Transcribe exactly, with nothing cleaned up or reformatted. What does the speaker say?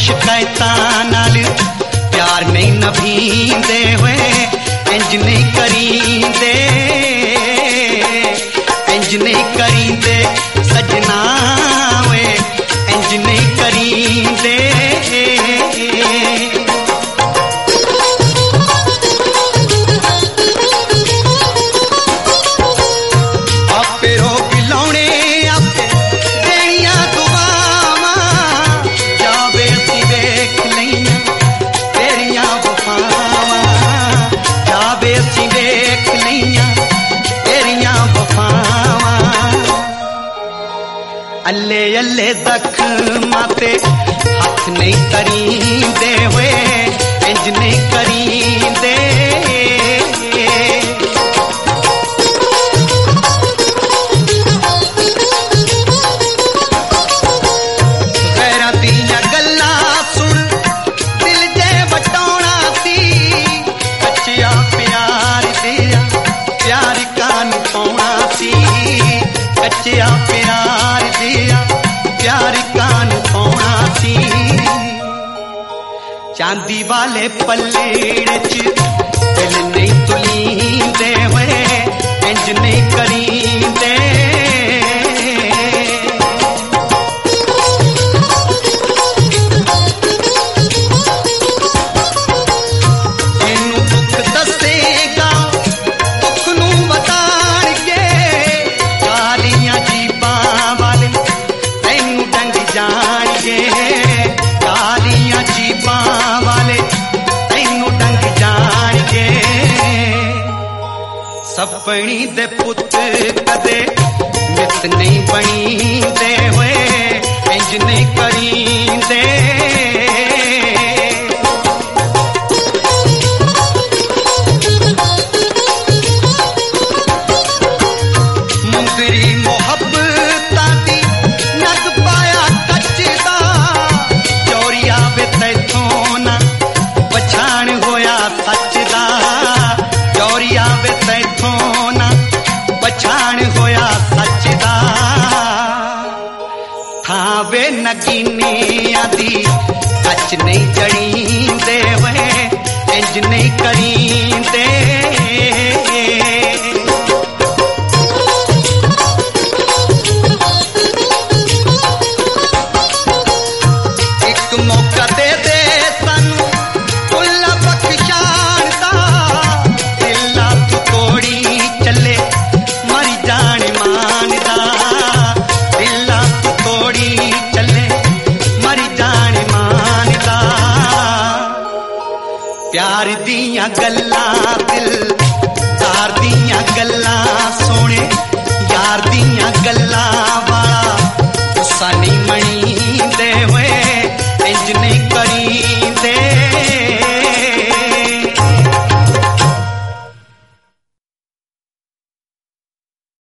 शिकायतां नाल प्यार नहीं नभींदे हुए इंज नहीं करींदे इंज नहीं करींदे सजना वे इंज नहीं करींदे आपे रोक लाउणे आपे देनियां दुआवां जावे सी वेख लईयां तेरियां वफावां जावे सी वेख लईयां तेरियां वफावां अल्ले अल्ले जख्मां ते हथ नहीं करींदे हुए इंज नहीं करींदे कच्चिया प्यार दिया प्यार कान पाउणा सी चांदी वाले पल्लेड़े च दिल नहीं तुलींदे हुए इंज नहीं करींदे इनू दुख दसेगा दुख नू बताण के कालियां जीबां वाले तैनू डंग जाणगे कालियां जीबां वाले तैनू डंग जाणगे सपनी दे पुत कदे मित नहीं बणींदे हुए इंज नहीं करींदे मुंदरी मोहब्बतां दी नग पाया कच्चदा चोरिया वे तैथों ना पछाण होया सच दा चोरिया वे तैथों ना पछाण होया सच दा थावे नगीनियां दी कच नहीं चढ़ींदे वे इंज नहीं करींदे मौका दे दे सानू फुल बख्शाण दा दिला तू तोड़ी चले मरी जान मान दा दिला तू तोड़ी चले मरी जान मान दा प्यार दियां गल्लां